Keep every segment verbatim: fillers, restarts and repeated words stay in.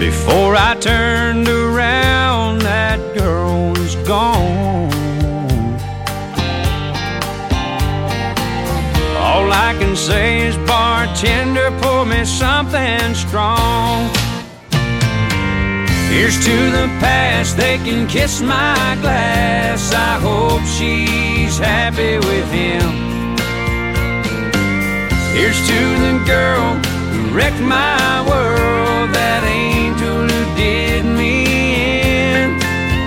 Before I turned around, that girl was gone. All I can say is, bartender, pour me something strong. Here's to the past, they can kiss my glass. I hope she's happy with him. Here's to the girl who wrecked my world, that angel who did me in.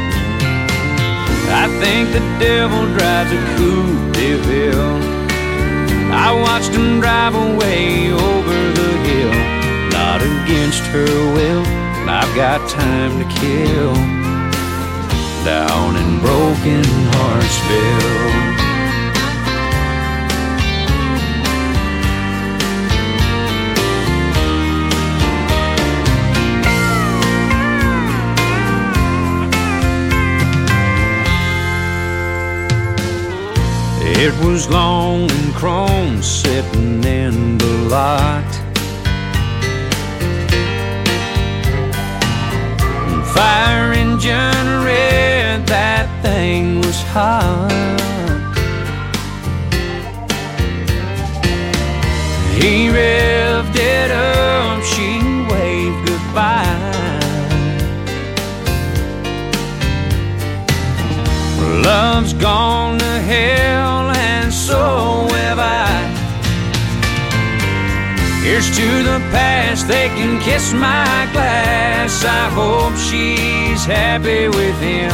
I think the devil drives a Coupe de Ville. I watched him drive away over the hill, not against her will. I've got time to kill down in Broken Heartsville. It was long and chrome sitting in the lot. Fire engine red, that thing was hot. He revved it up, she waved goodbye. Love's gone to hell, and so have I. Here's to the past, they can kiss my glass. I hope she's happy with him.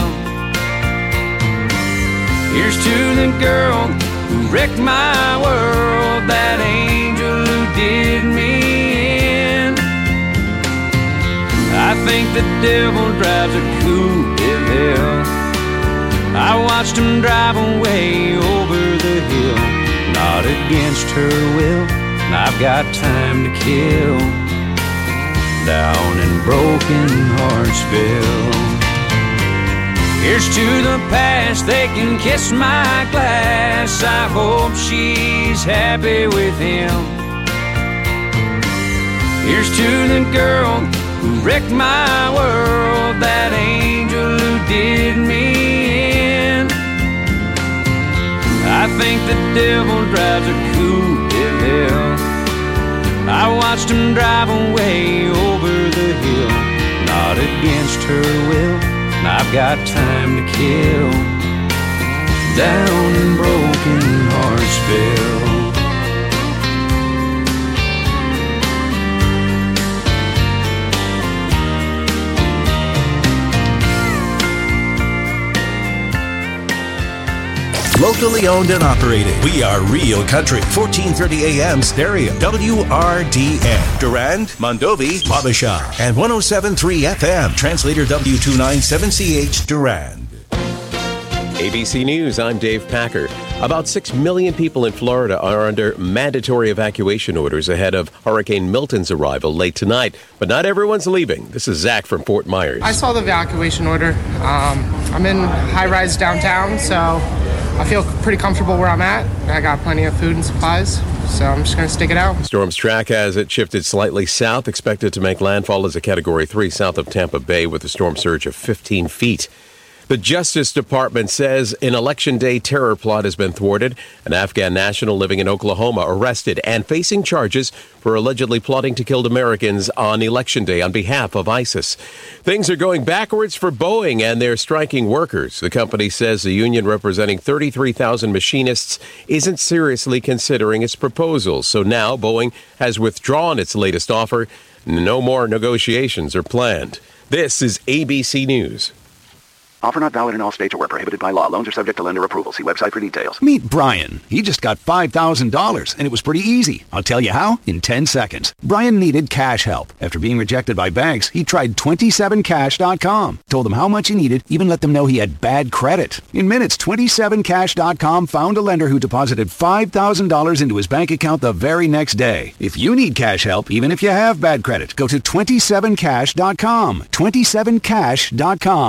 Here's to the girl who wrecked my world, that angel who did me in. I think the devil drives a Coupe de Ville. I watched him drive away over the hill, not against her will. I've got time to kill down in Broken Heartsville. Here's to the past, they can kiss my glass. I hope she's happy with him. Here's to the girl who wrecked my world, that angel who did me in. I think the devil drives a Coupe de Ville. I watched him drive away over the hill, not against her will. I've got time to kill down in Broken Heartsville. Locally owned and operated. We are Real Country. fourteen thirty A M stereo. W R D N. Durand, Mondovi, Wabasha. And one oh seven point three F M. Translator W two ninety-seven C H Durand. A B C News, I'm Dave Packer. About six million people in Florida are under mandatory evacuation orders ahead of Hurricane Milton's arrival late tonight. But not everyone's leaving. This is Zach from Fort Myers. I saw the evacuation order. Um, I'm in high-rise downtown, so I feel pretty comfortable where I'm at. I got plenty of food and supplies, so I'm just going to stick it out. Storm's track has it shifted slightly south, expected to make landfall as a Category three south of Tampa Bay with a storm surge of fifteen feet. The Justice Department says an Election Day terror plot has been thwarted. An Afghan national living in Oklahoma arrested and facing charges for allegedly plotting to kill Americans on Election Day on behalf of ISIS. Things are going backwards for Boeing and their striking workers. The company says the union representing thirty-three thousand machinists isn't seriously considering its proposals. So now Boeing has withdrawn its latest offer. No more negotiations are planned. This is A B C News. Offer not valid in all states or where prohibited by law. Loans are subject to lender approval. See website for details. Meet Brian. He just got five thousand dollars, and it was pretty easy. I'll tell you how in ten seconds. Brian needed cash help. After being rejected by banks, he tried twenty-seven cash dot com. Told them how much he needed, even let them know he had bad credit. In minutes, twenty-seven cash dot com found a lender who deposited five thousand dollars into his bank account the very next day. If you need cash help, even if you have bad credit, go to twenty-seven cash dot com. twenty-seven cash dot com.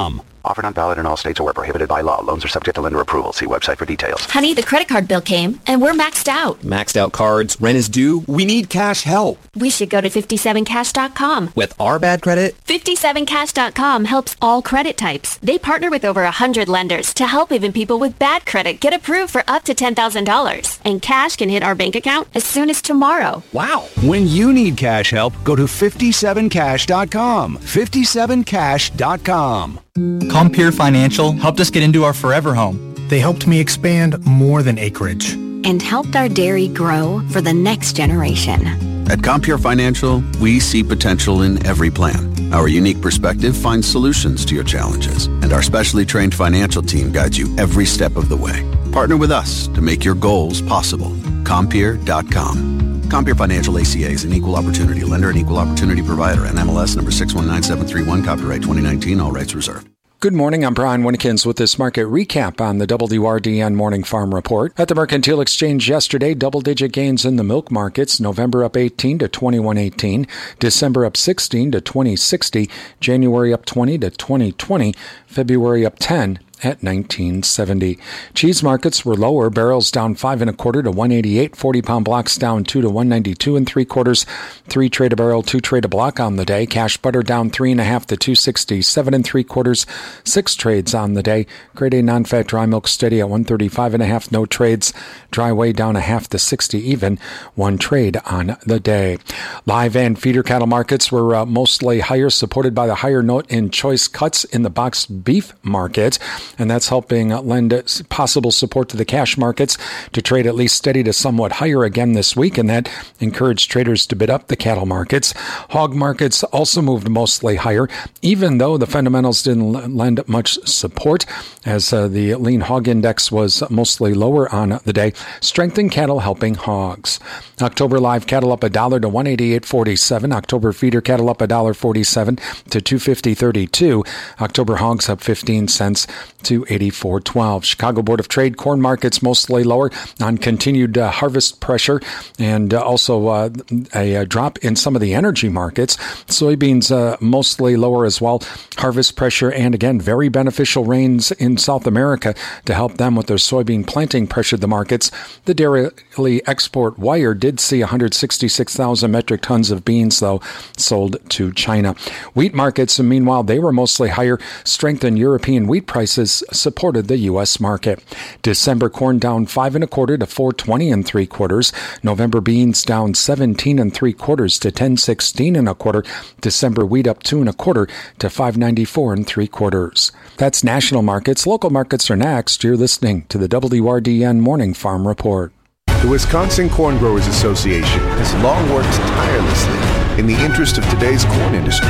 Offer not valid in all states or where prohibited by law. Loans are subject to lender approval. See website for details. Honey, the credit card bill came, and we're maxed out. Maxed out cards, rent is due. We need cash help. We should go to fifty-seven cash dot com. With our bad credit? fifty-seven cash dot com helps all credit types. They partner with over one hundred lenders to help even people with bad credit get approved for up to ten thousand dollars. And cash can hit our bank account as soon as tomorrow. Wow. When you need cash help, go to fifty-seven cash dot com. fifty-seven cash dot com. Compeer Financial helped us get into our forever home. They helped me expand more than acreage. And helped our dairy grow for the next generation. At Compeer Financial, we see potential in every plan. Our unique perspective finds solutions to your challenges, and our specially trained financial team guides you every step of the way. Partner with us to make your goals possible. Compeer dot com. Compeer Financial A C A is an equal opportunity lender and equal opportunity provider. N M L S number six one nine seven three one, copyright twenty nineteen, all rights reserved. Good morning, I'm Brian Winnekins with this market recap on the W R D N Morning Farm Report. At the Mercantile Exchange yesterday, double-digit gains in the milk markets. November up eighteen to twenty-one eighteen, December up sixteen to twenty sixty, January up twenty to twenty twenty, February up ten at nineteen seventy. Cheese markets were lower. Barrels down five and a quarter to one eighty-eight. forty pound blocks down two to one ninety-two and three quarters. Three trade a barrel, two trade a block on the day. Cash butter down three and a half to two sixty-seven and three quarters. Six trades on the day. Grade A non-fat dry milk steady at one thirty-five and a half. No trades. Dry whey down a half to sixty even. One trade on the day. Live and feeder cattle markets were uh, mostly higher, supported by the higher note in choice cuts in the boxed beef market. And that's helping lend possible support to the cash markets to trade at least steady to somewhat higher again this week, and that encouraged traders to bid up the cattle markets. Hog markets also moved mostly higher, even though the fundamentals didn't lend much support, as uh, the lean hog index was mostly lower on the day. Strength in cattle helping hogs. October live cattle up a dollar to one eighty-eight forty-seven. October feeder cattle up a dollar forty-seven to two fifty thirty-two. October hogs up fifteen cents to eighty-four twelve. Chicago Board of Trade corn markets mostly lower on continued uh, harvest pressure and uh, also uh, a, a drop in some of the energy markets. Soybeans uh, mostly lower as well. Harvest pressure and again very beneficial rains in South America to help them with their soybean planting pressured the markets. The daily export wire did see one hundred sixty-six thousand metric tons of beans though sold to China. Wheat markets, meanwhile, they were mostly higher. Strength in European wheat prices supported the U S market. December corn down five and a quarter to four twenty and three quarters. November beans down seventeen and three quarters to ten sixteen and a quarter. December wheat up two and a quarter to five ninety-four and three quarters. That's national markets. Local markets are next. You're listening to the W R D N Morning Farm Report. The Wisconsin Corn Growers Association has long worked tirelessly in the interest of today's corn industry.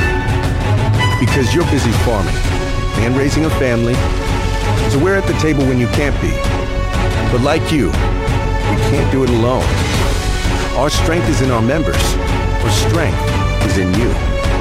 Because you're busy farming and raising a family, so we're at the table when you can't be. But like you, we can't do it alone. Our strength is in our members. Our strength is in you.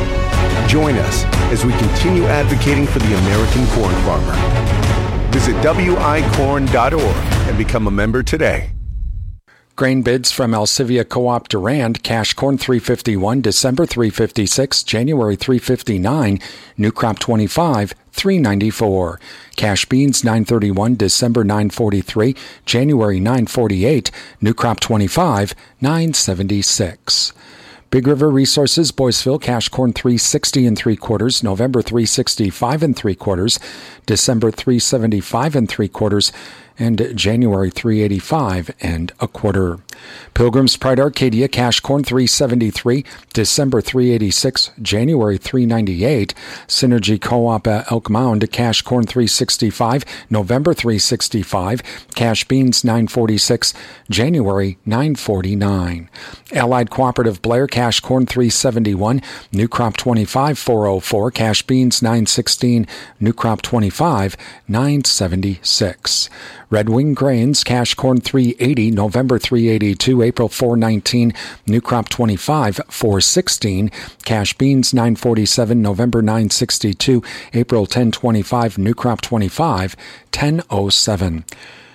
Join us as we continue advocating for the American corn farmer. Visit W I corn dot org and become a member today. Grain bids from Alcivia Co-op Durand. Cash corn three fifty-one, December three fifty-six, January three fifty-nine, new crop twenty-five, three ninety-four. Cash beans nine thirty-one, December nine forty-three, January nine forty-eight, new crop twenty-five, nine seventy-six. Big River Resources, Boyceville, cash corn three sixty and three quarters, November three sixty-five and three quarters, December three seventy-five and three quarters, and January three eighty-five and a quarter. Pilgrim's Pride Arcadia, cash corn three seventy-three, December three eighty-six, January three ninety-eight. Synergy Co-op uh, Elk Mound, cash corn three sixty-five, November three sixty-five, cash beans nine forty-six, January nine forty-nine. Allied Cooperative Blair, cash corn three seventy-one, new crop twenty-five, four oh four, cash beans nine sixteen, new crop twenty-five, nine seventy-six. Red Wing Grains, cash corn three eighty, November three eighty-two, April four nineteen, new crop twenty-five, four sixteen. Cash beans nine forty-seven, November nine sixty-two, April ten twenty-five, new crop twenty-five, ten oh seven.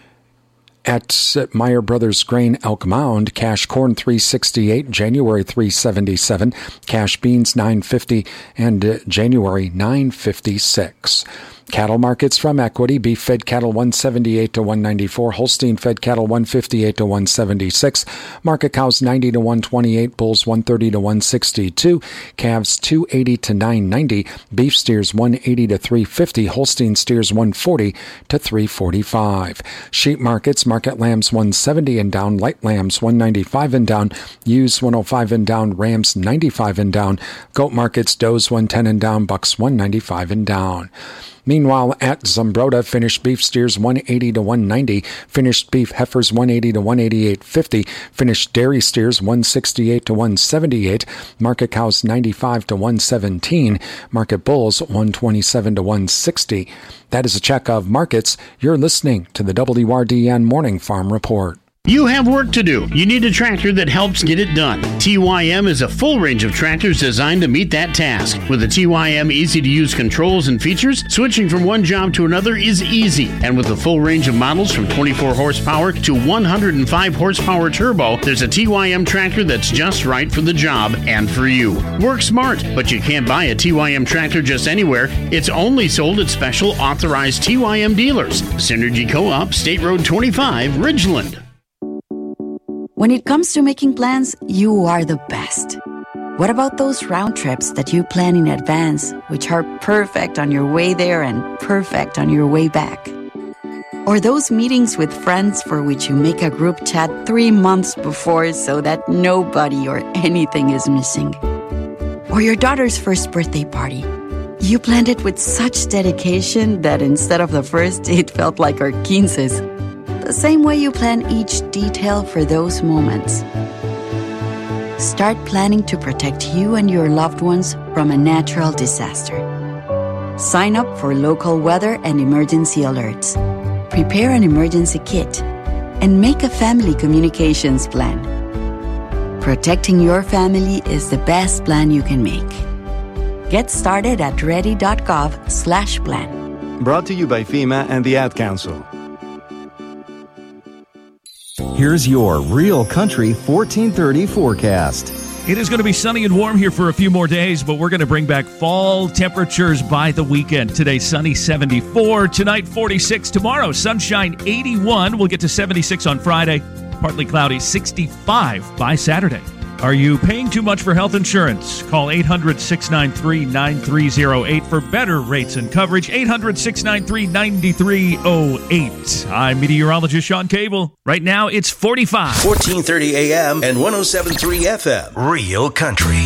At Meyer Brothers Grain Elk Mound, cash corn three sixty-eight, January three seventy-seven, cash beans nine fifty, and January nine fifty-six. Cattle markets from equity. Beef fed cattle one seventy-eight to one ninety-four. Holstein fed cattle one fifty-eight to one seventy-six. Market cows ninety to one twenty-eight. Bulls one thirty to one sixty-two. Calves two eighty to nine ninety. Beef steers one eighty to three fifty. Holstein steers one forty to three forty-five. Sheep markets. Market lambs one seventy and down. Light lambs one ninety-five and down. Ewes one oh five and down. Rams ninety-five and down. Goat markets. Does one ten and down. Bucks one ninety-five and down. Meanwhile, at Zumbrota, finished beef steers one eighty to one ninety, finished beef heifers one eighty to one eighty-eight fifty, finished dairy steers one sixty-eight to one seventy-eight, market cows ninety-five to one seventeen, market bulls one twenty-seven to one sixty. That is a check of markets. You're listening to the W R D N Morning Farm Report. You have work to do. You need a tractor that helps get it done. T Y M is a full range of tractors designed to meet that task. With the T Y M easy-to-use controls and features, switching from one job to another is easy. And with a full range of models from twenty-four horsepower to one hundred five horsepower turbo, there's a T Y M tractor that's just right for the job and for you. Work smart, but you can't buy a T Y M tractor just anywhere. It's only sold at special authorized T Y M dealers. Synergy Co-op, State Road twenty-five, Ridgeland. When it comes to making plans, you are the best. What about those round trips that you plan in advance, which are perfect on your way there and perfect on your way back? Or those meetings with friends for which you make a group chat three months before so that nobody or anything is missing? Or your daughter's first birthday party. You planned it with such dedication that instead of the first, it felt like our quinces. The same way you plan each detail for those moments. Start planning to protect you and your loved ones from a natural disaster. Sign up for local weather and emergency alerts. Prepare an emergency kit. And make a family communications plan. Protecting your family is the best plan you can make. Get started at ready.gov slash plan. Brought to you by FEMA and the Ad Council. Here's your Real Country fourteen thirty forecast. It is going to be sunny and warm here for a few more days, but we're going to bring back fall temperatures by the weekend. Today, sunny seventy-four. Tonight, forty-six. Tomorrow, sunshine eighty-one. We'll get to seventy-six on Friday. Partly cloudy, sixty-five by Saturday. Are you paying too much for health insurance? Call eight hundred, six nine three, nine three zero eight for better rates and coverage. eight hundred, six nine three, nine three zero eight. I'm meteorologist Sean Cable. Right now, it's forty-five. fourteen thirty A M and one oh seven point three F M. Real Country.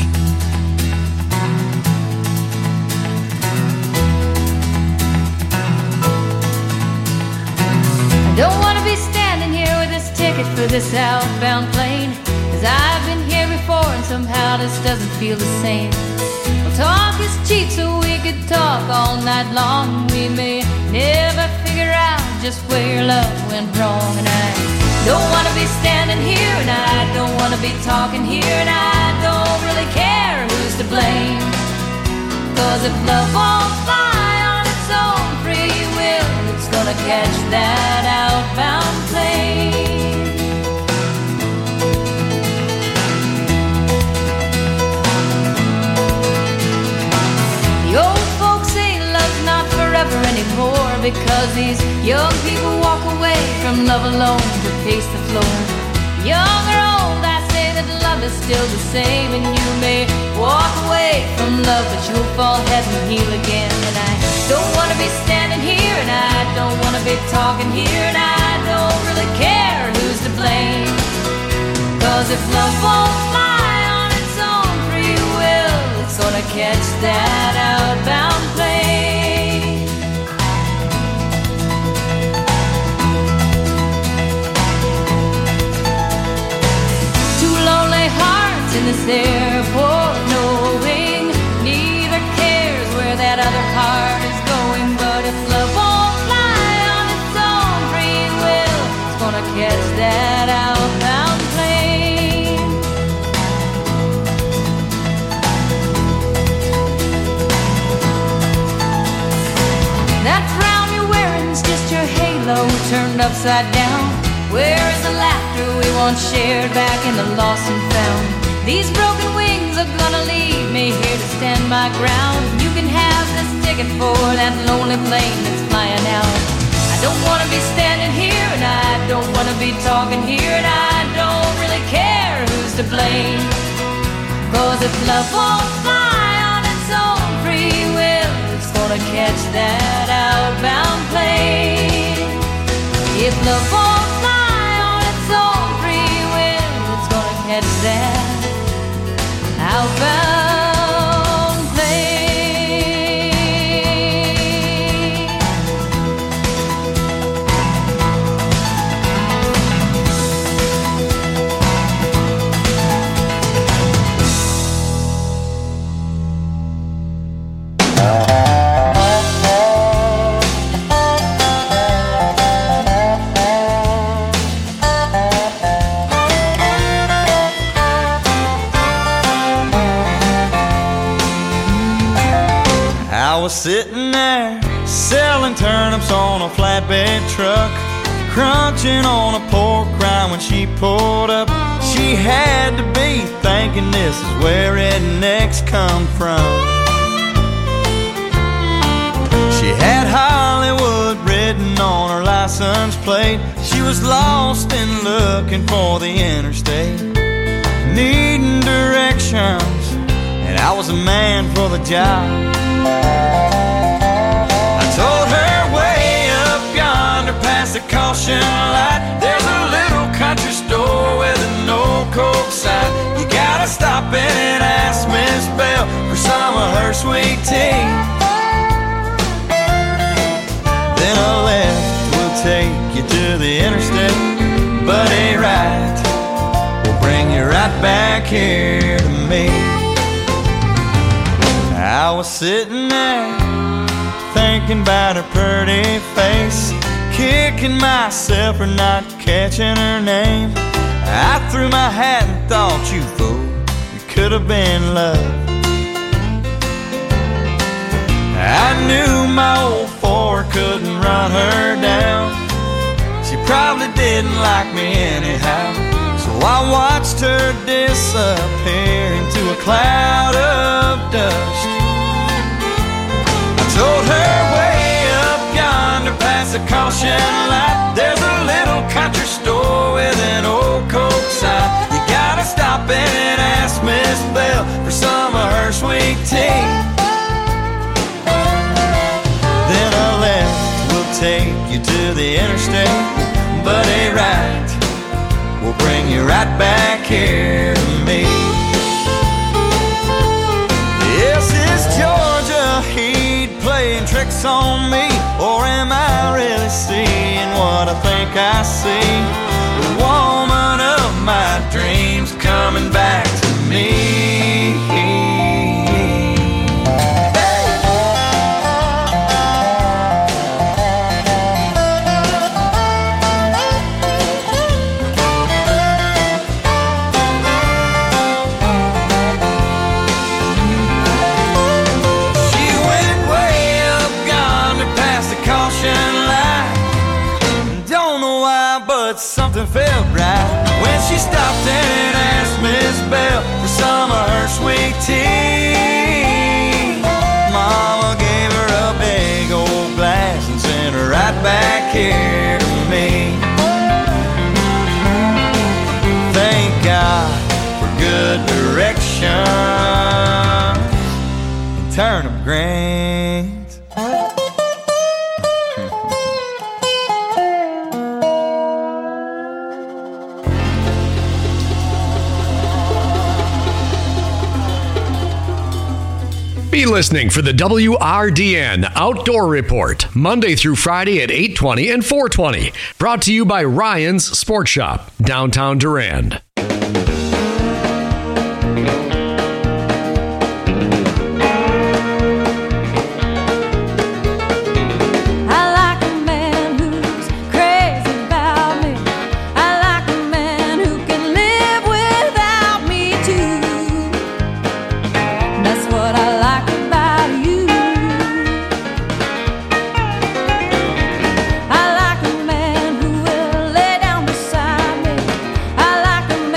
I don't want to be standing here with this ticket for this outbound plane, 'cause I've been here before and somehow this doesn't feel the same. Well, talk is cheap, so we could talk all night long. We may never figure out just where your love went wrong. And I don't want to be standing here, and I don't want to be talking here, and I don't really care who's to blame. 'Cause if love won't fly on its own free will, it's gonna catch that outbound plane. The old folks say love's not forever anymore, because these young people walk away from love alone to pace the floor. Young or old, I say that love is still the same, and you may walk away from love, but you'll fall head and heel again. And I don't want to be standing here, and I don't want to be talking here, and I don't really care who's to blame. 'Cause if love won't fly on its own free will, it's gonna catch that outbound plane. Two lonely hearts in this airport, knowing neither cares where that other heart is going. But if love won't fly on its own free will, it's gonna catch that outbound plane. That frown you're wearing's just your halo turned upside down. Where is the laughter we once shared back in the lost and found? These broken wings are gonna leave me here to stand my ground. You can have this ticket ticket for that lonely plane that's flying out. I don't wanna be standing here, and I don't wanna be talking here, and I don't really care who's to blame. Cause if love won't fly on its own free will, it's gonna catch that outbound plane. If love won't fly on its own free will, it's gonna catch that outbound I was sitting there selling turnips on a flatbed truck, crunching on a pork rind when she pulled up. She had to be thinking this is where rednecks come from. She had Hollywood written on her license plate. She was lost and looking for the interstate, needing directions, and I was a man for the job. I told her way up yonder past the caution light, there's a little country store with an old Coke sign. You gotta stop in and ask Miss Bell for some of her sweet tea. Then a left will take you to the interstate, but a right will bring you right back here to me. I was sitting there thinking about her pretty face, kicking myself for not catching her name. I threw my hat and thought, you fool, it could have been love. I knew my old Ford couldn't run her down. She probably didn't like me anyhow, so I watched her disappear into a cloud of dust. Told her way up yonder past the caution light, there's a little country store with an old Coke sign. You gotta stop in and ask Miss Bell for some of her sweet tea. Then a left will take you to the interstate, but a right will bring you right back here to me. Yes, it's Georgia Heat playing tricks on me, or am I really seeing what I think I see? The woman of my dreams coming back to me. Something felt right when she stopped and asked Miss Bell for some of her sweet tea. Mama gave her a big old glass and sent her right back here to me. Thank God for good direction and turnip greens. Be listening for the W R D N Outdoor Report, Monday through Friday at eight twenty and four twenty. Brought to you by Ryan's Sports Shop, downtown Durand. I like a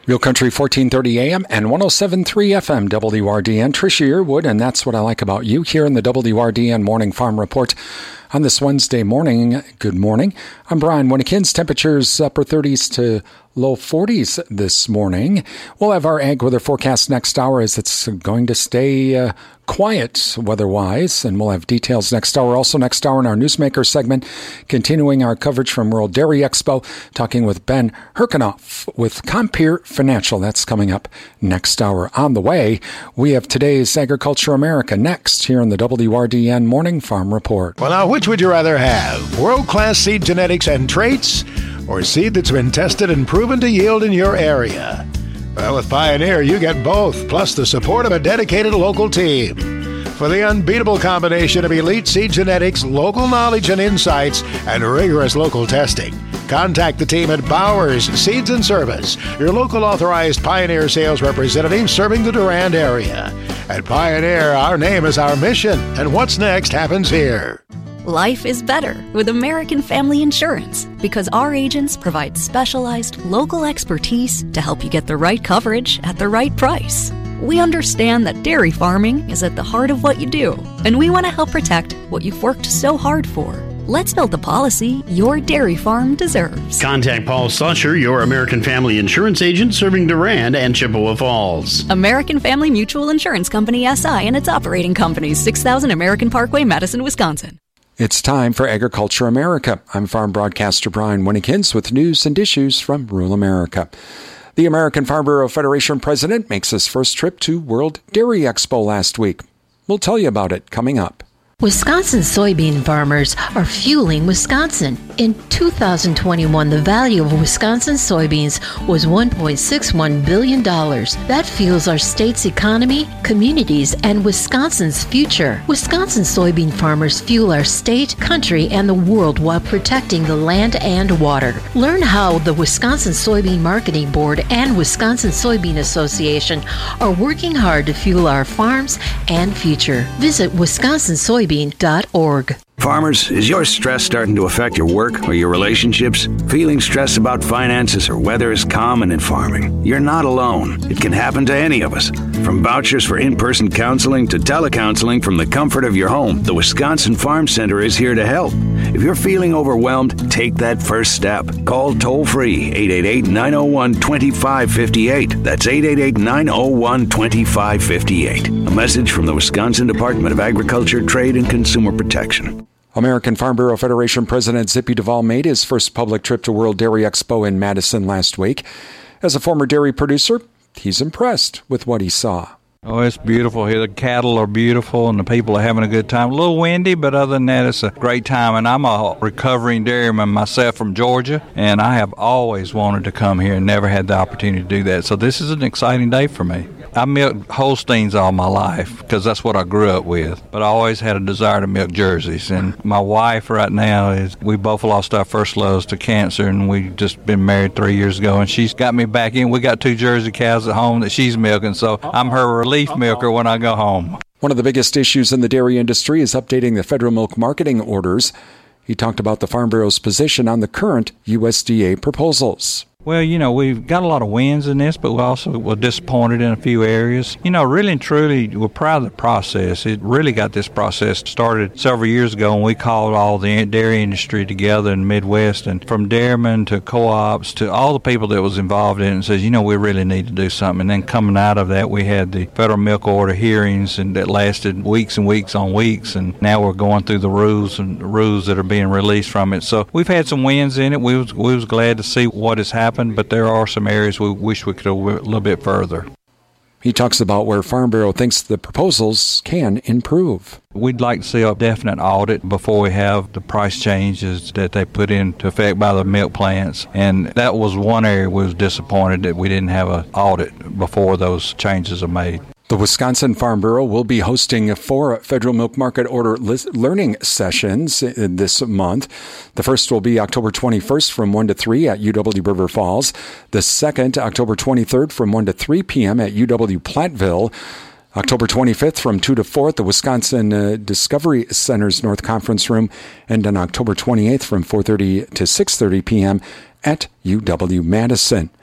Real Country fourteen thirty A M and one oh seven point three F M W R D N. Tricia Yearwood, and that's what I like about you here in the W R D N Morning Farm Report on this Wednesday morning. Good morning. I'm Brian Winnekins. Temperatures upper thirties to low forties this morning. We'll have our ag weather forecast next hour as it's going to stay uh, quiet weather-wise, and we'll have details next hour. Also next hour in our Newsmaker segment, continuing our coverage from World Dairy Expo, talking with Ben Herkenoff with Compeer Financial. That's coming up next hour. On the way, we have today's Agriculture America next here in the W R D N Morning Farm Report. Well, now, which would you rather have? World-class seed genetics and traits, or seed that's been tested and proven to yield in your area? Well, with Pioneer, you get both, plus the support of a dedicated local team. For the unbeatable combination of elite seed genetics, local knowledge and insights, and rigorous local testing, contact the team at Bowers Seeds and Service, your local authorized Pioneer sales representative serving the Durand area. At Pioneer, our name is our mission, and what's next happens here. Life is better with American Family Insurance because our agents provide specialized local expertise to help you get the right coverage at the right price. We understand that dairy farming is at the heart of what you do, and we want to help protect what you've worked so hard for. Let's build the policy your dairy farm deserves. Contact Paul Slusher, your American Family Insurance agent serving Durand and Chippewa Falls. American Family Mutual Insurance Company, S I, and its operating companies, six thousand American Parkway, Madison, Wisconsin. It's time for Agriculture America. I'm farm broadcaster Brian Winnekins with news and issues from rural America. The American Farm Bureau Federation president makes his first trip to World Dairy Expo last week. We'll tell you about it coming up. Wisconsin soybean farmers are fueling Wisconsin. In two thousand twenty-one, the value of Wisconsin soybeans was one point six one billion dollars. That fuels our state's economy, communities, and Wisconsin's future. Wisconsin soybean farmers fuel our state, country, and the world while protecting the land and water. Learn how the Wisconsin Soybean Marketing Board and Wisconsin Soybean Association are working hard to fuel our farms and future. Visit Wisconsin Soybean dot org. Farmers, is your stress starting to affect your work or your relationships? Feeling stressed about finances or weather is common in farming. You're not alone. It can happen to any of us. From vouchers for in-person counseling to telecounseling from the comfort of your home, the Wisconsin Farm Center is here to help. If you're feeling overwhelmed, take that first step. Call toll-free eight eight eight, nine oh one, two five five eight. That's eight eight eight, nine oh one, two five five eight. A message from the Wisconsin Department of Agriculture, Trade, and Consumer Protection. American Farm Bureau Federation President Zippy Duvall made his first public trip to World Dairy Expo in Madison last week. As a former dairy producer, he's impressed with what he saw. Oh, it's beautiful here. The cattle are beautiful and the people are having a good time. A little windy, but other than that, it's a great time. And I'm a recovering dairyman myself from Georgia, and I have always wanted to come here and never had the opportunity to do that. So this is an exciting day for me. I milked Holsteins all my life because that's what I grew up with. But I always had a desire to milk Jerseys. And my wife right now, is we both lost our first loves to cancer, and we've just been married three years ago. And she's got me back in. We got two Jersey cows at home that she's milking, so I'm her relief milker when I go home. One of the biggest issues in the dairy industry is updating the federal milk marketing orders. He talked about the Farm Bureau's position on the current U S D A proposals. Well, you know, we've got a lot of wins in this, but we also were disappointed in a few areas. You know, really and truly, we're proud of the process. It really got this process started several years ago when we called all the dairy industry together in the Midwest, and from dairymen to co-ops to all the people that was involved in it, and says, you know, we really need to do something. And then coming out of that, we had the federal milk order hearings, and that lasted weeks and weeks on weeks, and now we're going through the rules and the rules that are being released from it. So we've had some wins in it. We was, we was glad to see what has happened. But there are some areas we wish we could go a little bit further. He talks about where Farm Bureau thinks the proposals can improve. We'd like to see a definite audit before we have the price changes that they put into effect by the milk plants. And that was one area we was disappointed that we didn't have an audit before those changes are made. The Wisconsin Farm Bureau will be hosting four federal milk market order learning sessions this month. The first will be October twenty-first from one to three at U W River Falls. The second, October twenty-third from one to three p.m. at U W Platteville. October twenty-fifth from two to four at the Wisconsin uh, Discovery Center's North Conference Room. And on October twenty-eighth from four thirty to six thirty p.m. at U W Madison.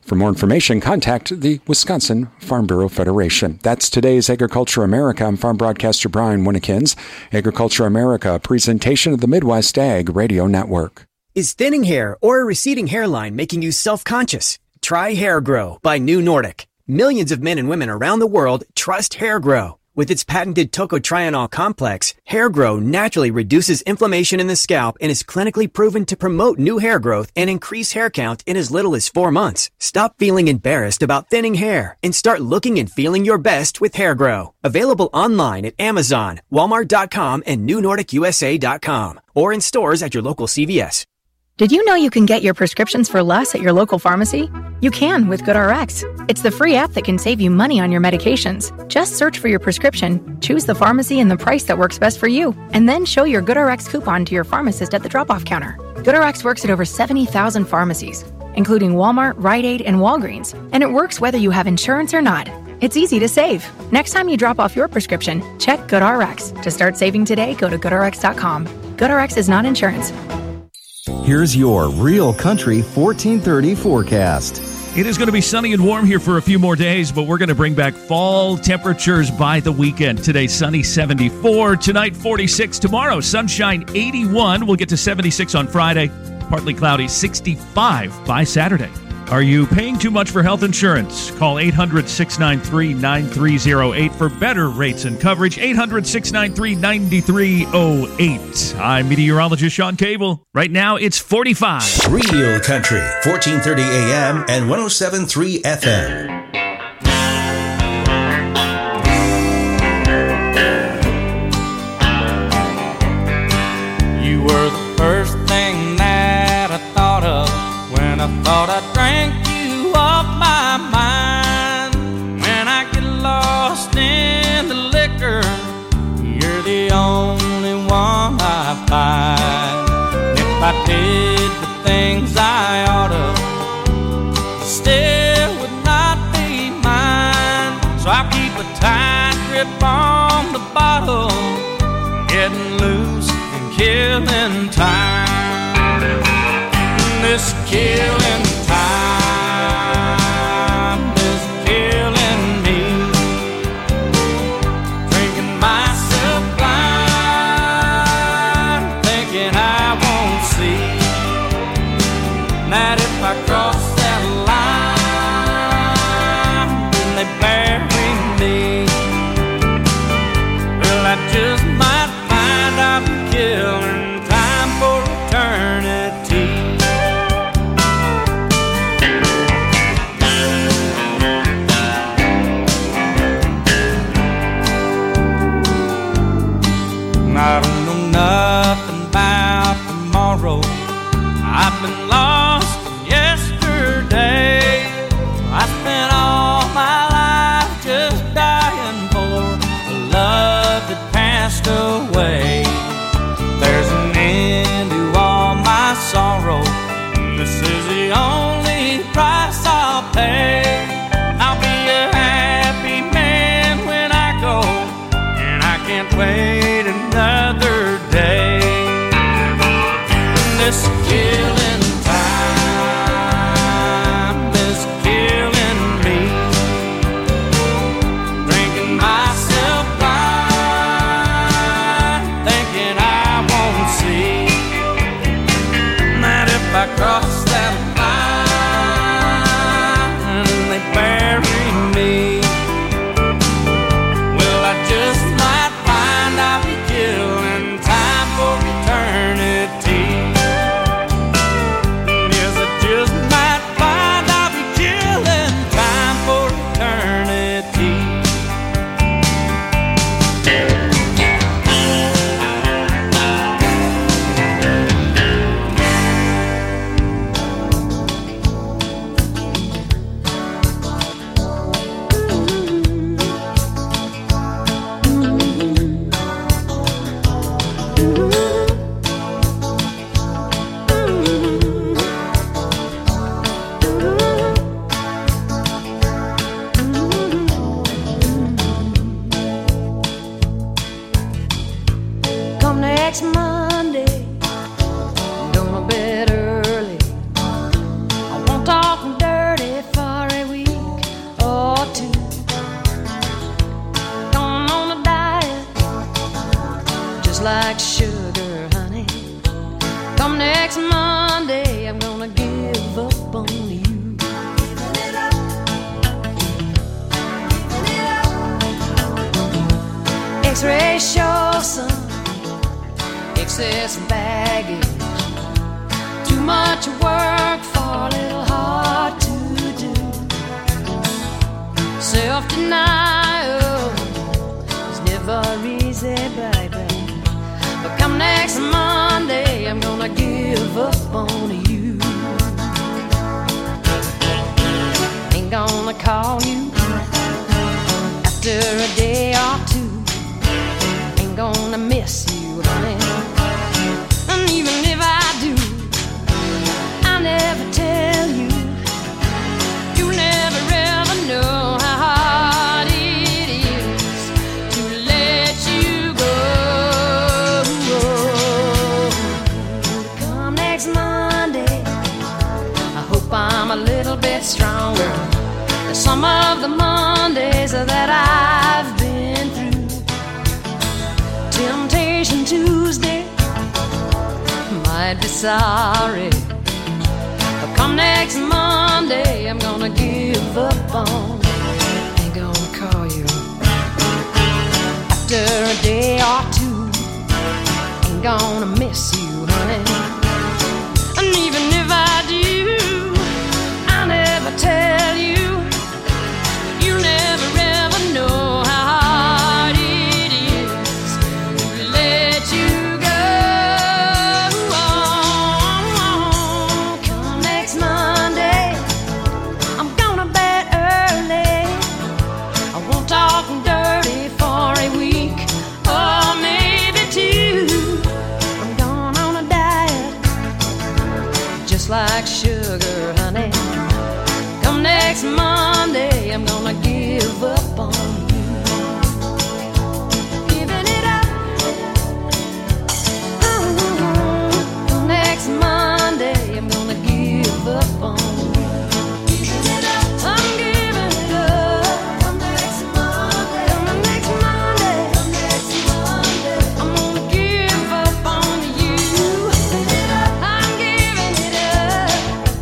For more information, contact the Wisconsin Farm Bureau Federation. That's today's Agriculture America. I'm farm broadcaster Brian Winnikins. Agriculture America, a presentation of the Midwest Ag Radio Network. Is thinning hair or a receding hairline making you self-conscious? Try Hair Grow by New Nordic. Millions of men and women around the world trust Hair Grow. With its patented tocotrienol complex, Hair Grow naturally reduces inflammation in the scalp and is clinically proven to promote new hair growth and increase hair count in as little as four months. Stop feeling embarrassed about thinning hair and start looking and feeling your best with Hair Grow. Available online at Amazon, Walmart dot com, and New Nordic U S A dot com, or in stores at your local C V S. Did you know you can get your prescriptions for less at your local pharmacy? You can with GoodRx. It's the free app that can save you money on your medications. Just search for your prescription, choose the pharmacy and the price that works best for you, and then show your GoodRx coupon to your pharmacist at the drop-off counter. GoodRx works at over seventy thousand pharmacies, including Walmart, Rite Aid, and Walgreens, and it works whether you have insurance or not. It's easy to save. Next time you drop off your prescription, check GoodRx. To start saving today, go to good r x dot com. GoodRx is not insurance. Here's your Real Country fourteen thirty forecast. It is going to be sunny and warm here for a few more days, but we're going to bring back fall temperatures by the weekend. Today, sunny seventy-four. Tonight, forty-six. Tomorrow, sunshine eighty-one. We'll get to seventy-six on Friday. Partly cloudy, sixty-five by Saturday. Are you paying too much for health insurance? Call eight hundred, six nine three, nine three zero eight for better rates and coverage. eight hundred, six nine three, nine three zero eight. I'm meteorologist Sean Cable. Right now, it's forty-five. Real Country, fourteen thirty A M and one oh seven point three F M. You were the first thing that I thought of when I thought I drank you off my mind. When I get lost in the liquor, you're the only one I find. If I did the things I oughta, still would not be mine. So I keep a tight grip on the bottle, getting loose and killing time. This killing time is killing me. Drinking myself blind, thinking I won't see that if I cross that line, then they bury me. Well, I just might find I'm killing time for eternity. I don't know nothing about tomorrow. I've been lost from yesterday. I spent all my life just dying for a love that passed away. There's an end to all my sorrow. This is the only price I'll pay. I'll be a happy man when I go, and I can't wait another day. This killing time is killing me. Drinking myself blind, thinking I won't see that if I cross that line, they bury me. Well, I just might find I'll be killing time for eternity. Yes, I just might find I'll be killing time for eternity. excess baggage, too much work for a little hard to do. Self-denial is never easy, baby. But come next Monday, I'm gonna give up on you. Ain't gonna call you after a day or two. Ain't gonna miss you, honey. And even if I do, I'll never tell you. You'll never ever know how hard it is to let you go. Come next Monday, I hope I'm a little bit stronger than some of the Mondays that I've been through. Temptation Tuesday might be sorry, but come next Monday, I'm gonna give up on. Ain't gonna call you after a day or two. Ain't gonna miss you, honey. And even if I do, I'll never tell you. You never ever know how hard it is to let you go. Come next Monday, I'm gonna bed early. I won't talk dirty for a week or maybe two. I'm going on a diet, just like sugar, honey. Come next Monday, I'm gonna give up on you. Giving it up. Mm-hmm. Next Monday, I'm gonna give up on you. Giving it up. I'm giving it up. Come next Monday. Come next Monday. Come next Monday. I'm gonna give up on you. Giving it up. I'm giving it up.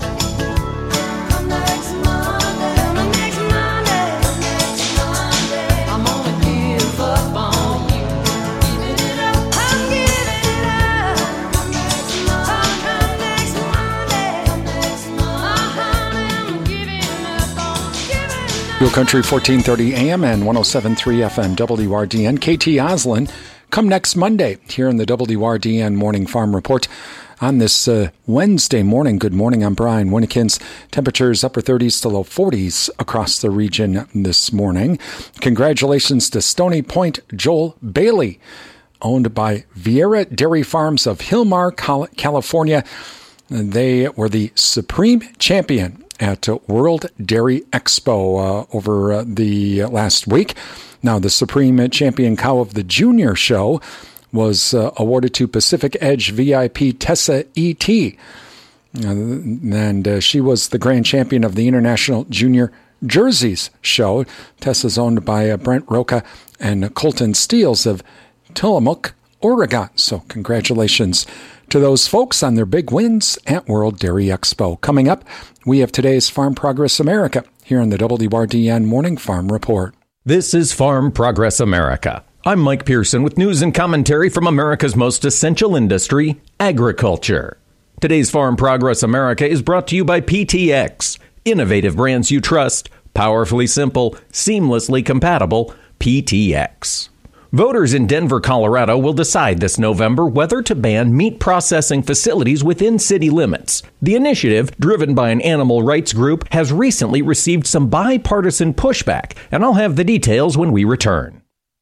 Come next Monday. Come next Monday. Come next Monday. I'm gonna give up on you. Giving it up. I'm giving it up. Come next Monday. Come next Monday. Come next Monday. I'm giving up on giving up. Real Country fourteen thirty A M and one oh seven point three F M W R D N. K T Oslin, come next Monday here in the W R D N Morning Farm Report. On this uh, Wednesday morning, good morning, I'm Brian Winnikins. Temperatures upper thirties to low forties across the region this morning. Congratulations to Stony Point Joel Bailey, owned by Vieira Dairy Farms of Hillmar, Cal- California. They were the supreme champion at uh, World Dairy Expo uh, over uh, the last week. Now, the supreme champion cow of the junior show was uh, awarded to Pacific Edge V I P Tessa E T. Uh, and uh, she was the grand champion of the International Junior Jerseys show. Tessa's owned by uh, Brent Roca and Colton Steels of Tillamook, Oregon. So congratulations to those folks on their big wins at World Dairy Expo. Coming up, we have today's Farm Progress America here on the W R D N Morning Farm Report. This is Farm Progress America. I'm Mike Pearson with news and commentary from America's most essential industry, agriculture. Today's Farm Progress America is brought to you by P T X. Innovative brands you trust, powerfully simple, seamlessly compatible, P T X. Voters in Denver, Colorado will decide this November whether to ban meat processing facilities within city limits. The initiative, driven by an animal rights group, has recently received some bipartisan pushback, and I'll have the details when we return.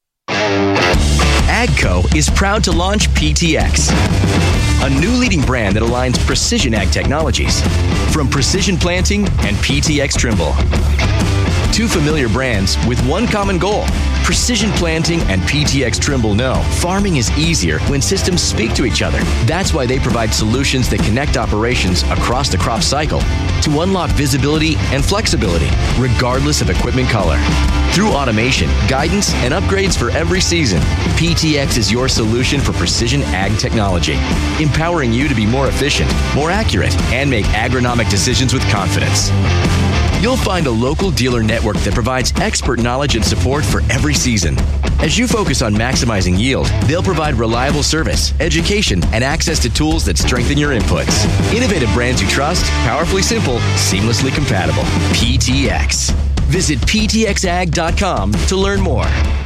AGCO is proud to launch P T X, a new leading brand that aligns precision ag technologies, from Precision Planting and P T X Trimble. Two familiar brands with one common goal. Precision Planting and P T X Trimble know farming is easier when systems speak to each other. That's why they provide solutions that connect operations across the crop cycle to unlock visibility and flexibility, regardless of equipment color. Through automation, guidance, and upgrades for every season, P T X is your solution for precision ag technology, empowering you to be more efficient, more accurate, and make agronomic decisions with confidence. You'll find a local dealer network that provides expert knowledge and support for every season. As you focus on maximizing yield, they'll provide reliable service, education, and access to tools that strengthen your inputs. Innovative brands you trust, powerfully simple, seamlessly compatible. P T X. Visit P T X ag dot com to learn more.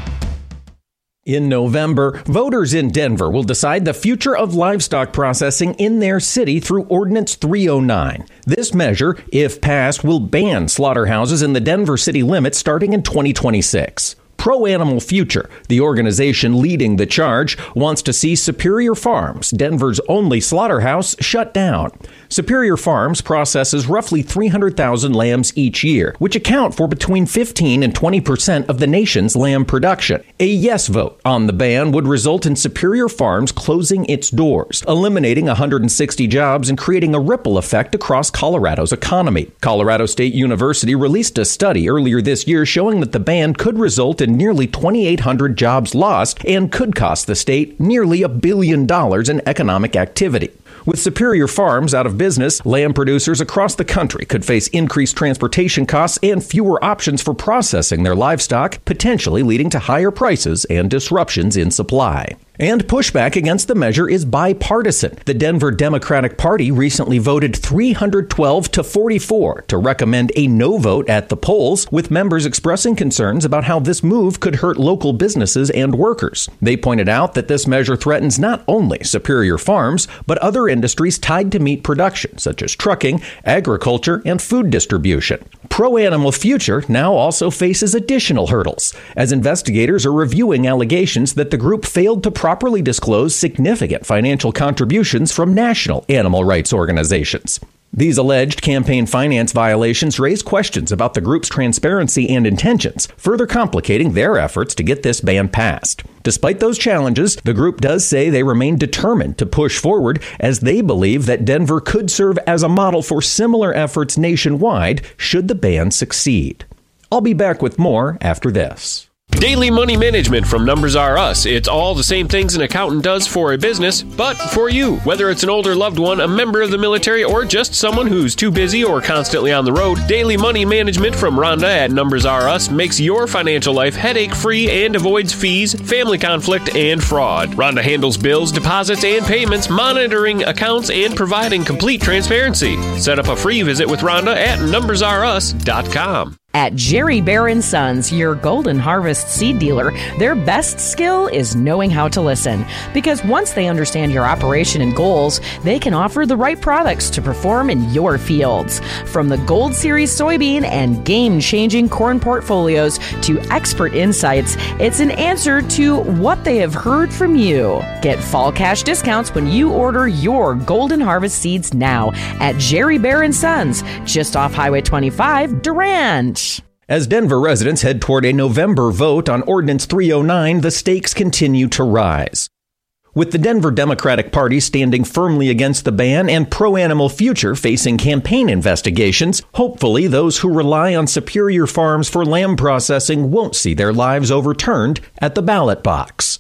In November, voters in Denver will decide the future of livestock processing in their city through Ordinance three oh nine. This measure, if passed, will ban slaughterhouses in the Denver city limits starting in twenty twenty-six. Pro Animal Future, the organization leading the charge, wants to see Superior Farms, Denver's only slaughterhouse, shut down. Superior Farms processes roughly three hundred thousand lambs each year, which account for between fifteen and twenty percent of the nation's lamb production. A yes vote on the ban would result in Superior Farms closing its doors, eliminating one hundred sixty jobs and creating a ripple effect across Colorado's economy. Colorado State University released a study earlier this year showing that the ban could result in nearly twenty-eight hundred jobs lost and could cost the state nearly a billion dollars in economic activity. With Superior Farms out of business, lamb producers across the country could face increased transportation costs and fewer options for processing their livestock, potentially leading to higher prices and disruptions in supply. And pushback against the measure is bipartisan. The Denver Democratic Party recently voted three hundred twelve to forty-four to recommend a no vote at the polls, with members expressing concerns about how this move could hurt local businesses and workers. They pointed out that this measure threatens not only Superior Farms, but other industries tied to meat production, such as trucking, agriculture, and food distribution. Pro Animal Future now also faces additional hurdles, as investigators are reviewing allegations that the group failed to properly disclose significant financial contributions from national animal rights organizations. These alleged campaign finance violations raise questions about the group's transparency and intentions, further complicating their efforts to get this ban passed. Despite those challenges, the group does say they remain determined to push forward, as they believe that Denver could serve as a model for similar efforts nationwide should the ban succeed. I'll be back with more after this. Daily Money Management from Numbers R Us. It's all the same things an accountant does for a business, but for you. Whether it's an older loved one, a member of the military, or just someone who's too busy or constantly on the road, Daily Money Management from Rhonda at Numbers R Us makes your financial life headache-free and avoids fees, family conflict, and fraud. Rhonda handles bills, deposits, and payments, monitoring accounts, and providing complete transparency. Set up a free visit with Rhonda at numbers r us dot com. At Jerry Bear and Sons, your Golden Harvest seed dealer, their best skill is knowing how to listen. Because once they understand your operation and goals, they can offer the right products to perform in your fields. From the Gold Series soybean and game-changing corn portfolios to expert insights, it's an answer to what they have heard from you. Get fall cash discounts when you order your Golden Harvest seeds now at Jerry Bear and Sons, just off Highway twenty-five, Durand. As Denver residents head toward a November vote on Ordinance three oh nine, the stakes continue to rise. With the Denver Democratic Party standing firmly against the ban and Pro Animal Future facing campaign investigations, hopefully those who rely on Superior Farms for lamb processing won't see their lives overturned at the ballot box.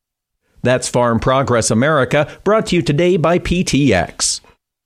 That's Farm Progress America, brought to you today by P T X.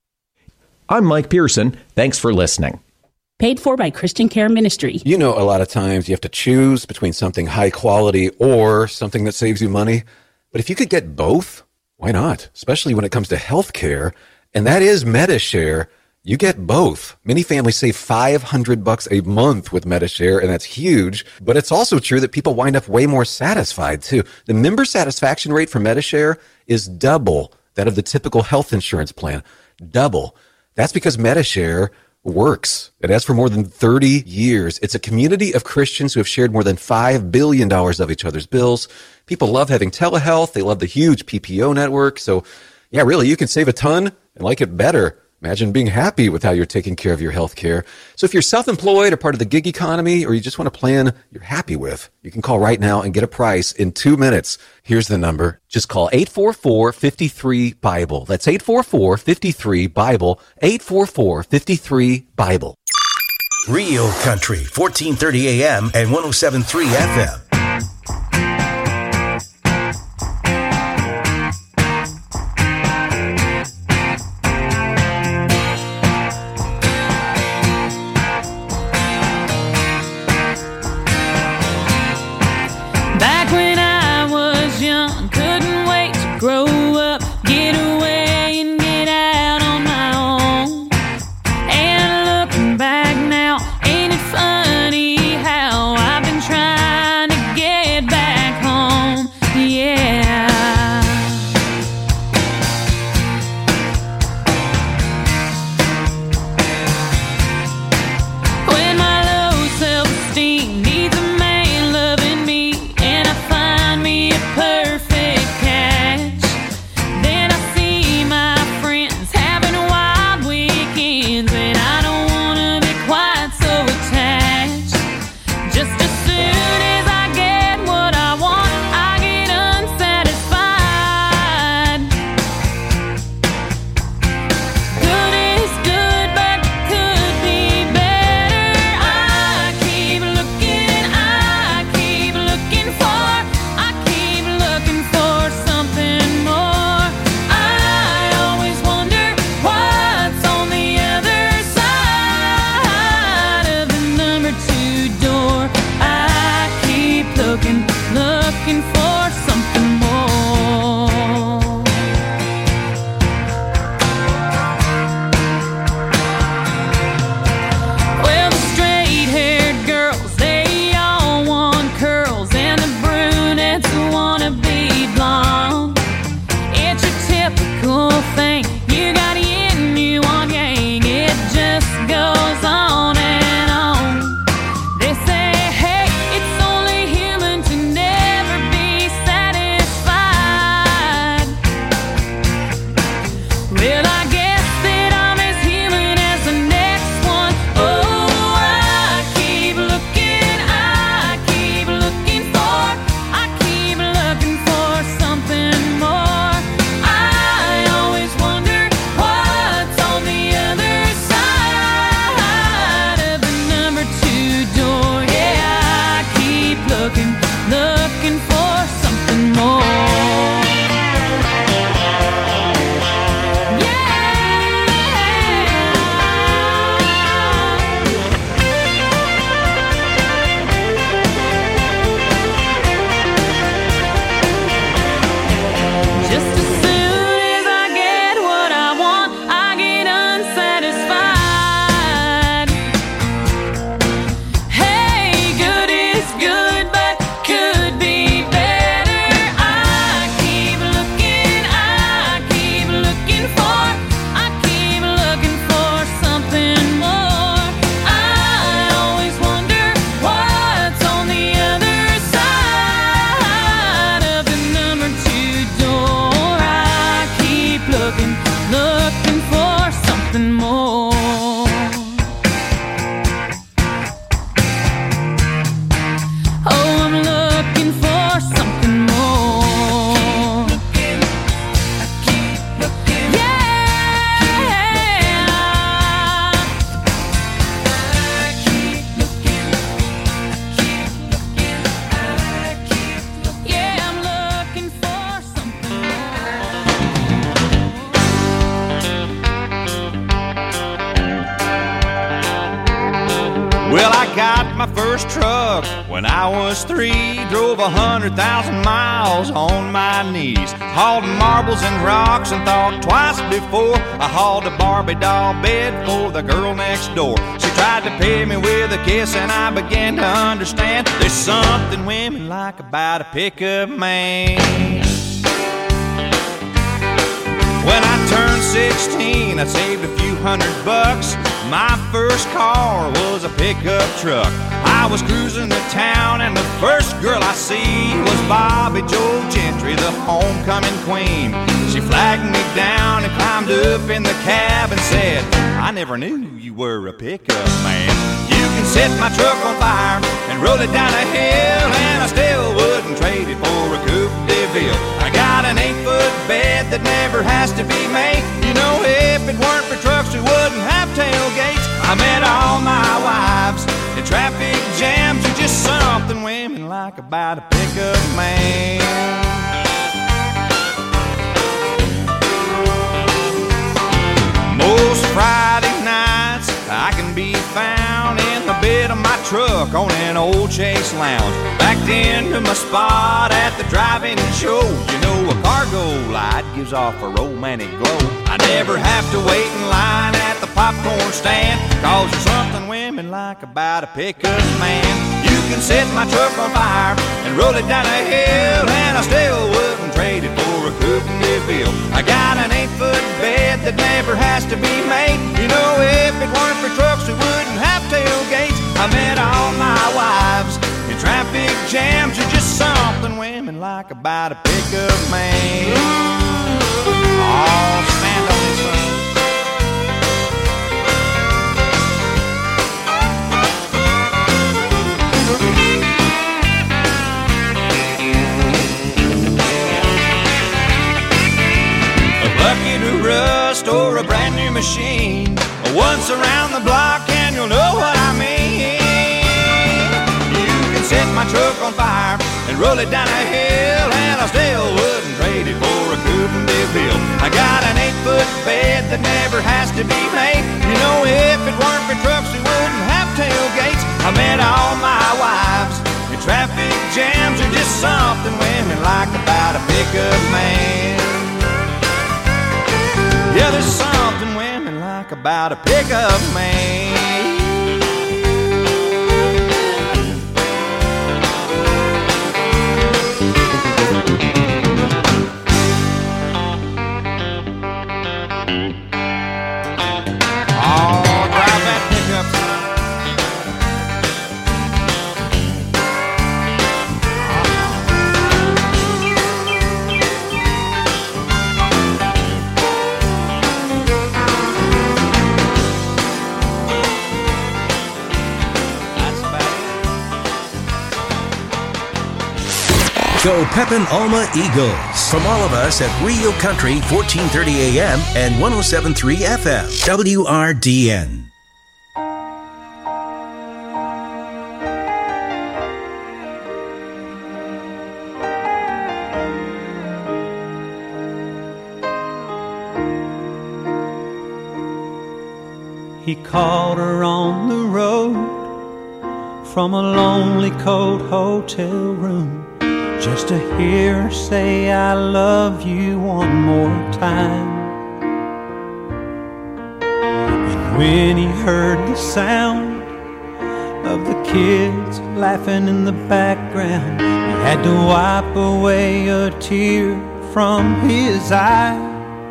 I'm Mike Pearson. Thanks for listening. Paid for by Christian Care Ministry. You know, a lot of times you have to choose between something high quality or something that saves you money. But if you could get both, why not? Especially when it comes to health care. And that is MediShare. You get both. Many families save five hundred bucks a month with MediShare, and that's huge. But it's also true that people wind up way more satisfied, too. The member satisfaction rate for MediShare is double that of the typical health insurance plan. Double. That's because MediShare works. It has for more than thirty years. It's a community of Christians who have shared more than five billion dollars of each other's bills. People love having telehealth. They love the huge P P O network. So, yeah, really, you can save a ton and like it better. Imagine being happy with how you're taking care of your health care. So if you're self-employed or part of the gig economy, or you just want a plan you're happy with, you can call right now and get a price in two minutes. Here's the number. Just call eight four four, five three, BIBLE. That's eight four four, five three, BIBLE. eight four four, five three, BIBLE. Real Country, fourteen thirty A M and one oh seven point three F M. Well, I got my first truck when I was three. Drove a hundred thousand miles on my knees. Hauled marbles and rocks and thought twice before I hauled a Barbie doll bed for the girl next door. She tried to pay me with a kiss and I began to understand there's something women like about a pickup man. When I turned sixteen, I saved a few hundred bucks. My first car was a pickup truck. I was cruising to town and the first girl I see was Bobby Joe Gentry, the homecoming queen. She flagged me down and climbed up in the cab and said, I never knew you were a pickup man. You can set my truck on fire and roll it down a hill, and I still wouldn't trade it for a Coupe de Ville. I got an eight-foot bed that never has to be made. You know, if it weren't for trucks, we wouldn't have tailgates. I met all my wives in traffic jams. You're just something women like about a pickup man. Most Friday nights I can be found in the bed of my truck on an old Chase Lounge, backed into my spot at the drive-in show. You know, a cargo light gives off a romantic glow. I never have to wait in line at the popcorn stand, cause there's something women like about a pickup man. You can set my truck on fire and roll it down a hill, and I still wouldn't trade it for a Coupe de Ville. I got an eight-foot bed that never has to be made. You know, if it weren't for trucks, we wouldn't have tailgates. I met all my wives in traffic jams. You're just something women like about a pickup man. Oh, stand on this one. A bucket of rust or a brand new machine, once around the block and you'll know what I mean. You can set my truck on fire and roll it down a hill, and I still wouldn't trade it for a Coupe de Ville. I got an eight-foot bed that never has to be made. You know, if it weren't for trucks, we wouldn't have tailgates. I met all my wives in traffic jams. Are just something women like about a pickup man. Yeah, there's something women like about a pickup man. Oh, drive that pickup. Go Pepin Alma Eagles. From all of us at Rio Country, fourteen thirty A M and one oh seven point three F M, W R D N. He called her on the road from a lonely cold hotel room, just to hear her say I love you one more time. And when he heard the sound of the kids laughing in the background, he had to wipe away a tear from his eye.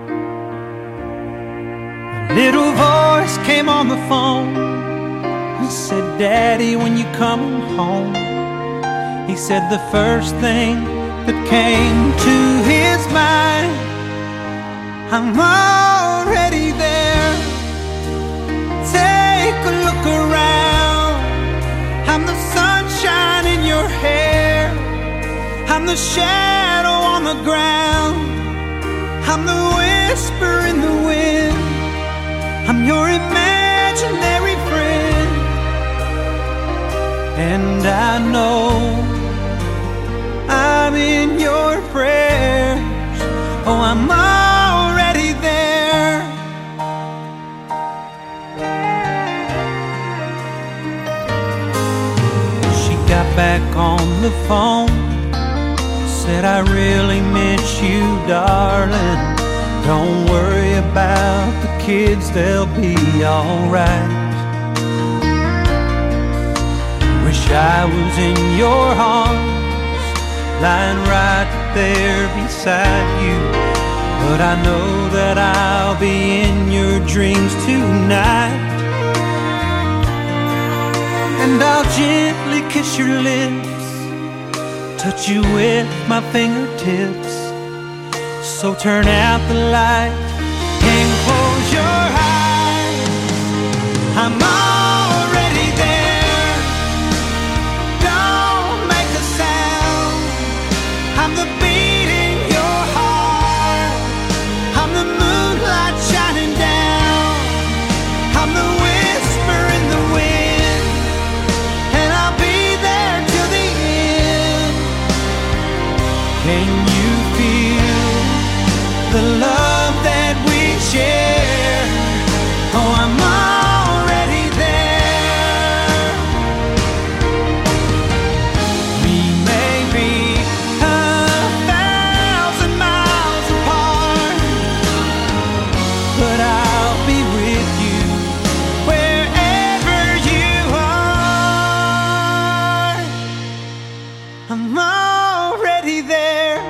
A little voice came on the phone. He said, Daddy, when you come home. He said the first thing that came to his mind, I'm already there. Take a look around. I'm the sunshine in your hair. I'm the shadow on the ground. I'm the whisper in the wind. I'm your imaginary friend. And I know I'm in your prayers. Oh, I'm already there. back on the phone. Said I really miss you, darling. Don't worry about the kids, they'll be alright. Wish I was in your arms, lying right there beside you. But I know that I'll be in your dreams tonight. And I'll gently kiss your lips, touch you with my fingertips. So turn out the light and close your eyes. I'm already there. Don't make a sound. I'm the beat in your heart. I'm the moonlight shining down. I'm the whisper in the wind. And I'll be there till the end. Can you feel the love that we share? Oh, I'm already there. We may be a thousand miles apart, but I'll be with you wherever you are. I'm already there.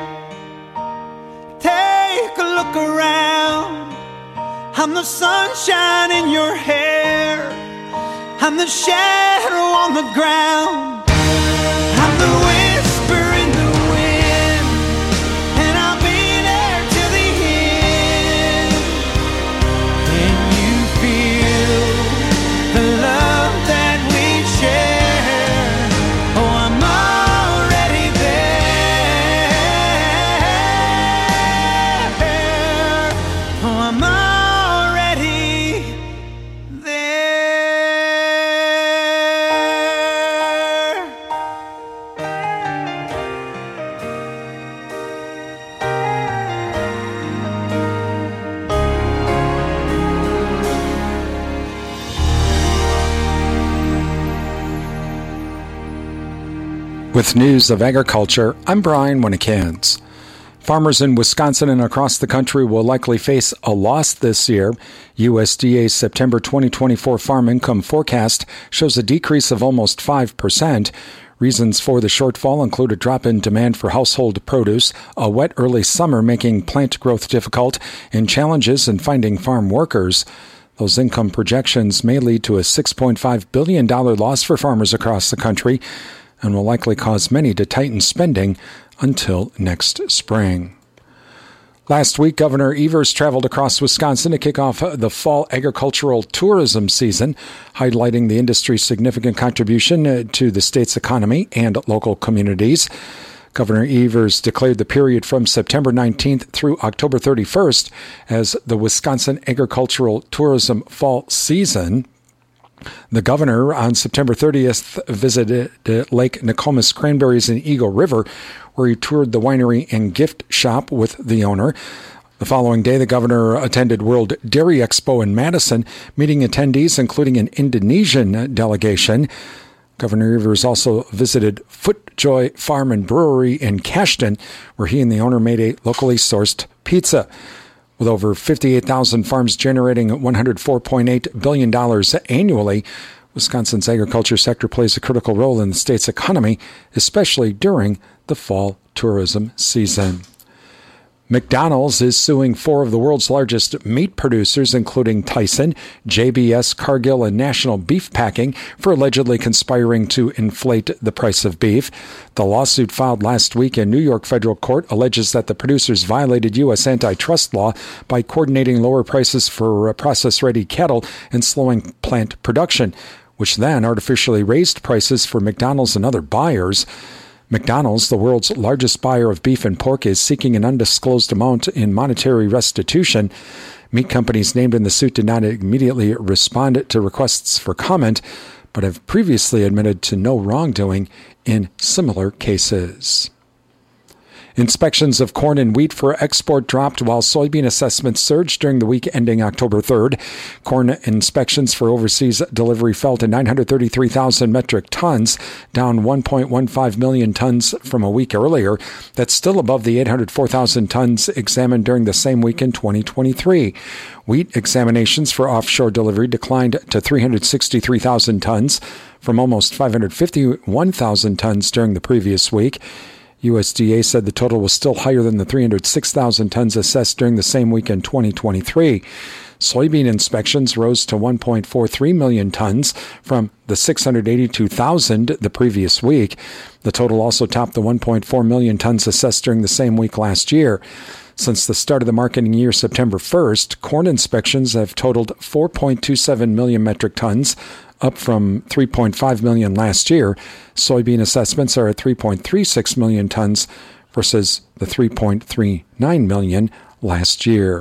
Take a look around. I'm the sunshine in your hair. I'm the shadow on the ground. I'm the whisper in the wind. And I'll be there till the end. Can you feel the love that we share? Oh, I'm already there. Oh, I'm already With news of agriculture, I'm Brian Winnekins. Farmers in Wisconsin and across the country will likely face a loss this year. U S D A's September twenty twenty-four farm income forecast shows a decrease of almost five percent. Reasons for the shortfall include a drop in demand for household produce, a wet early summer making plant growth difficult, and challenges in finding farm workers. Those income projections may lead to a six point five billion dollars loss for farmers across the country and will likely cause many to tighten spending until next spring. Last week, Governor Evers traveled across Wisconsin to kick off the fall agricultural tourism season, highlighting the industry's significant contribution to the state's economy and local communities. Governor Evers declared the period from September nineteenth through October thirty-first as the Wisconsin Agricultural Tourism Fall Season. The governor on September thirtieth visited Lake Nokomis Cranberries in Eagle River, where he toured the winery and gift shop with the owner. The following day, the governor attended World Dairy Expo in Madison, meeting attendees, including an Indonesian delegation. Governor Evers also visited Footjoy Farm and Brewery in Cashton, where he and the owner made a locally sourced pizza. With over fifty-eight thousand farms generating one hundred four point eight billion dollars annually, Wisconsin's agriculture sector plays a critical role in the state's economy, especially during the fall tourism season. McDonald's is suing four of the world's largest meat producers, including Tyson, J B S, Cargill, and National Beef Packing, for allegedly conspiring to inflate the price of beef. The lawsuit filed last week in New York federal court alleges that the producers violated U S antitrust law by coordinating lower prices for process-ready cattle and slowing plant production, which then artificially raised prices for McDonald's and other buyers. McDonald's, the world's largest buyer of beef and pork, is seeking an undisclosed amount in monetary restitution. Meat companies named in the suit did not immediately respond to requests for comment, but have previously admitted to no wrongdoing in similar cases. Inspections of corn and wheat for export dropped while soybean assessments surged during the week ending October third. Corn inspections for overseas delivery fell to nine hundred thirty-three thousand metric tons, down one point one five million tons from a week earlier. That's still above the eight hundred four thousand tons examined during the same week in twenty twenty-three. Wheat examinations for offshore delivery declined to three hundred sixty-three thousand tons from almost five hundred fifty-one thousand tons during the previous week. U S D A said the total was still higher than the three hundred six thousand tons assessed during the same week in twenty twenty-three. Soybean inspections rose to one point four three million tons from the six hundred eighty-two thousand the previous week. The total also topped the one point four million tons assessed during the same week last year. Since the start of the marketing year, September first, corn inspections have totaled four point two seven million metric tons, up from three point five million last year. Soybean assessments are at three point three six million tons versus the three point three nine million last year.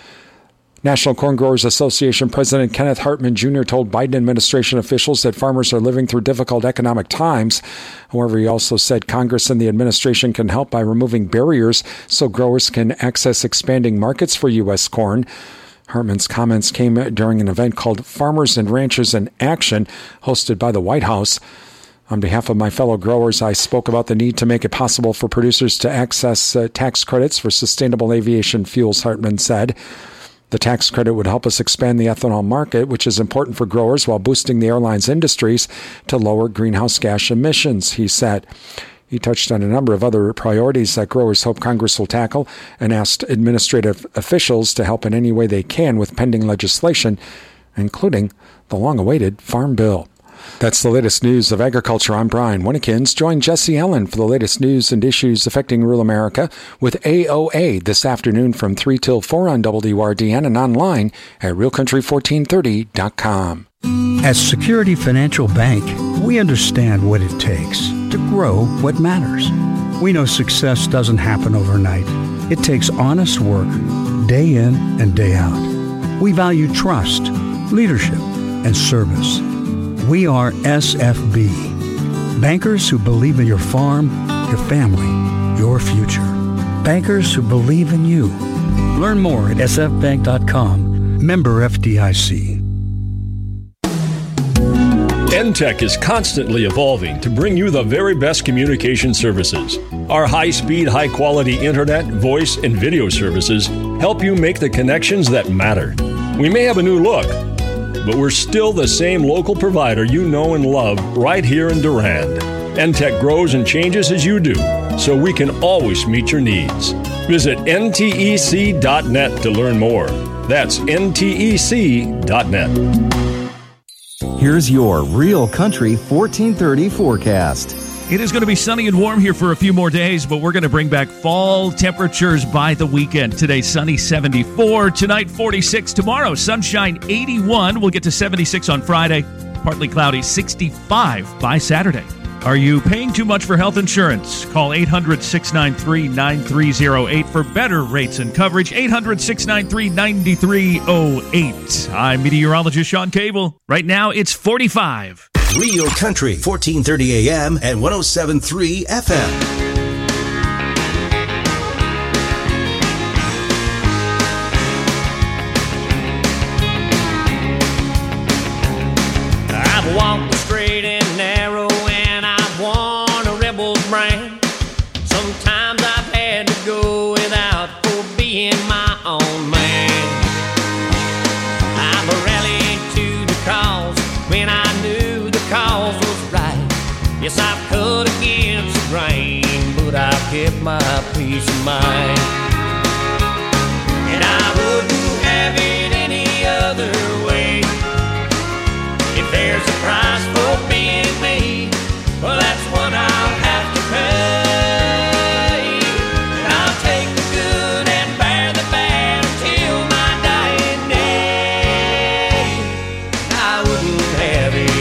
National Corn Growers Association President Kenneth Hartman Junior told Biden administration officials that farmers are living through difficult economic times. However, he also said Congress and the administration can help by removing barriers so growers can access expanding markets for U S corn. Hartman's comments came during an event called Farmers and Ranchers in Action, hosted by the White House. On behalf of my fellow growers, I spoke about the need to make it possible for producers to access uh, tax credits for sustainable aviation fuels, Hartman said. The tax credit would help us expand the ethanol market, which is important for growers while boosting the airlines industries to lower greenhouse gas emissions, he said. He touched on a number of other priorities that growers hope Congress will tackle and asked administrative officials to help in any way they can with pending legislation, including the long-awaited Farm Bill. That's the latest news of agriculture. I'm Brian Winnekins. Join Jesse Ellen for the latest news and issues affecting rural America with A O A this afternoon from three till four on W R D N and online at real country fourteen thirty dot com. At Security Financial Bank, we understand what it takes to grow what matters. We know success doesn't happen overnight. It takes honest work, day in and day out. We value trust, leadership, and service. We are S F B, bankers who believe in your farm, your family, your future. Bankers who believe in you. Learn more at s f bank dot com. Member F D I C. N Tech is constantly evolving to bring you the very best communication services. Our high-speed, high-quality internet, voice, and video services help you make the connections that matter. We may have a new look, but we're still the same local provider you know and love right here in Durand. N Tech grows and changes as you do, so we can always meet your needs. Visit N T E C dot net to learn more. That's N T E C dot net. Here's your Real Country fourteen thirty forecast. It is going to be sunny and warm here for a few more days, but we're going to bring back fall temperatures by the weekend. Today, sunny seventy-four. Tonight, forty-six. Tomorrow, sunshine eighty-one. We'll get to seventy-six on Friday. Partly cloudy, sixty-five by Saturday. Are you paying too much for health insurance? Call eight hundred, six nine three, nine three zero eight for better rates and coverage. eight hundred, six nine three, nine three zero eight. I'm meteorologist Sean Cable. Right now, it's forty-five. Real Country, fourteen thirty A M and one oh seven point three F M. I've walked the straight and narrow, and I've worn a rebel's brand. Sometimes I've had to go without for being my own man. I've rallied to the cause when I knew the cause was right. Yes, I've cut against the grain, but I've kept my peace of mind. And I wouldn't have it any other way. If there's a price for being me, well, that's what I'll have to pay. And I'll take the good and bear the bad until my dying day. I wouldn't have it